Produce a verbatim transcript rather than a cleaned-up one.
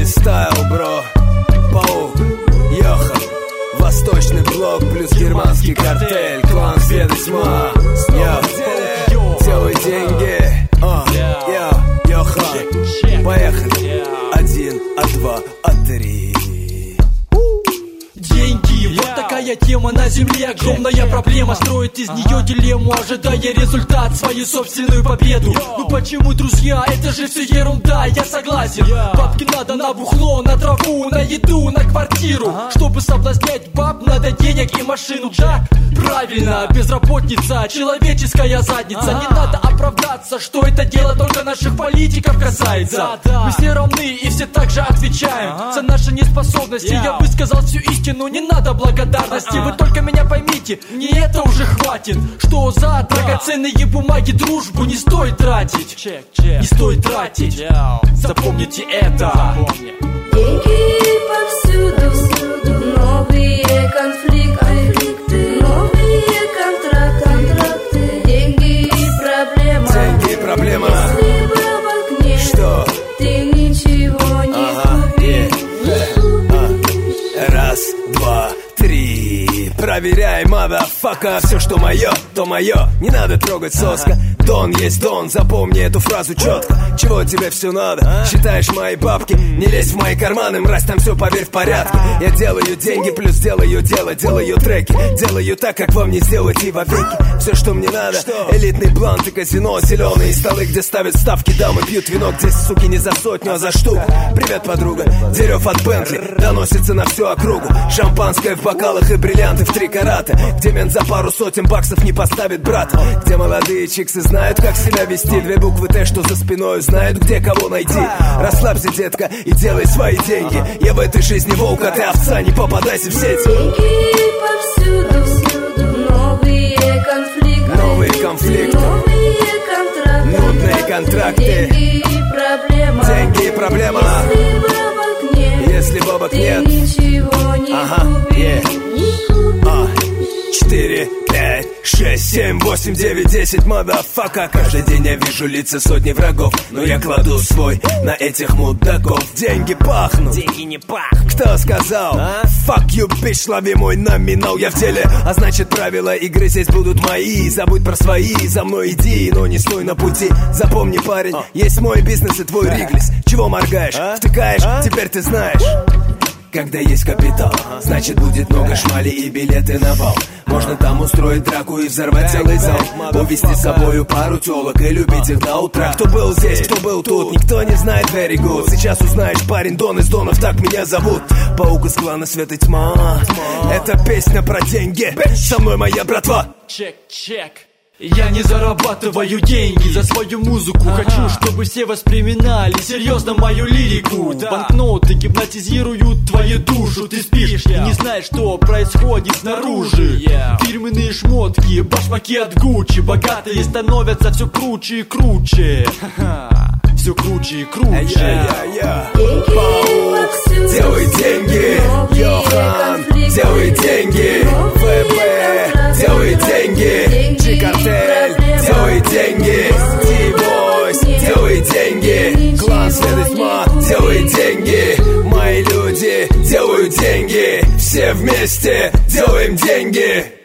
стайл, бро. Паук, Йохан, Восточный блок плюс германский картель. Клан Света Тьма. Йо, делай деньги. О, йо, Йохан. Поехали. Один, а два, а три. Деньги, вот такая тема на земле. Огромная проблема, строит из нее дилемму, ожидая результат, свою собственную победу. Ну почему, друзья, это же все ерунда, я согласен. Бабки надо на бухло, на траву, на еду, на квартиру. Чтобы соблазнять баб, надо денег и машину. Так, правильно, безработница, человеческая задница. Не надо оправдаться, что это дело только наших политиков касается. Мы все равны и все так же отвечаем за наши неспособности. Я высказал всю истину, не надо благодарности. Вы только меня поймите, мне это уже хватит. Что за драгоценные бумаги дружбу не стоит тратить. Не стоит тратить. Запомните это. Деньги повсюду, новые конфликты, новые контракты. Деньги проблема. Деньги проблема. Если бабок нет, что? Ты ничего не ага, купишь. yeah. Раз, два, три. Проверяй, мадафака. Все, что мое, то мое. Не надо трогать соска. Дон есть дон, запомни эту фразу четко. Чего тебе все надо? Считаешь мои бабки? Не лезь в мои карманы, мразь, там все, поверь, в порядке. Я делаю деньги, плюс делаю дело. Делаю треки, делаю так, как вам не сделать и вовеки. Все, что мне надо, элитный блант и казино. Зеленые столы, где ставят ставки, дамы пьют вино. Где, суки, не за сотню, а за штуку. Привет, подруга, дерев от Бентли доносится на всю округу. Шампанское в бокалах и бриллианты в три карата. Где мент за пару сотен баксов не поставит брата. Где молодые чиксы знают, как себя вести. Две буквы Т, что за спиной, знают, где кого найти. Расслабься, детка, и делай свои деньги. Я в этой жизни волк, а ты овца, не попадайся в сети. Деньги повсюду, новые конфликты, новые конфликты, новые контракты, нудные контракты. Деньги проблема. Деньги проблема. Если бабок нет, если бабок ты нет, ничего не ага, купишь. yeah. Не купишь. а. Четыре, пять, шесть, семь, восемь, девять, десять, мадафака. Каждый день я вижу лица сотни врагов, но я кладу свой на этих мудаков. Деньги пахнут, деньги не пахнут. Кто сказал? А? Fuck you, bitch, лови мой номинал. Я в деле, а значит правила игры здесь будут мои. Забудь про свои, за мной иди, но не стой на пути. Запомни, парень, а? Есть мой бизнес и твой риглис. Чего моргаешь? А? Втыкаешь? А? Теперь ты знаешь. Когда есть капитал, значит будет много шмали и билеты на бал. Можно там устроить драку и взорвать целый зал. Увести с собою пару телок и любить их до утра. Кто был здесь, кто был тут, никто не знает, very good. Сейчас узнаешь, парень, Дон из Донов, так меня зовут. Паук из клана Света Тьма. Это песня про деньги, со мной моя братва. Чек, чек. Я не зарабатываю деньги за свою музыку. Ага. Хочу, чтобы все воспринимали серьезно мою лирику. Да. Банкноты гипнотизируют твою душу. Ты спишь yeah. и не знаешь, что происходит снаружи. yeah. Фирменные шмотки, башмаки от Гуччи. Богатые становятся все круче и круче. Все круче и круче. Деньги Паук, делай деньги. Йохан, делай деньги. ВБ, делай деньги. G-картель, делай деньги. T-Boys, делай деньги. Клан Света Тьма, делай деньги. Мои люди делают деньги. Все вместе делаем деньги.